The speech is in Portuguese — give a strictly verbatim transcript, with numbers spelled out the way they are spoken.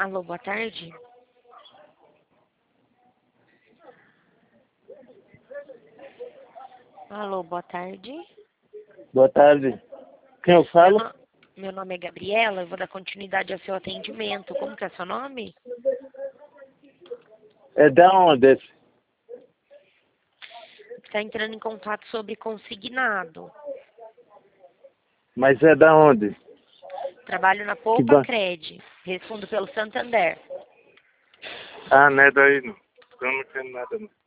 Alô, boa tarde. Alô, boa tarde. Boa tarde. Quem eu Meu, falo? no- Meu nome é Gabriela, eu vou dar continuidade ao seu atendimento. Como que é seu nome? É da onde? esse? Está entrando em contato sobre consignado. Mas é da onde? Trabalho na Que Poupa ban... Cred. Respondo pelo Santander. Ah, não é daí não. Eu não quero nada não.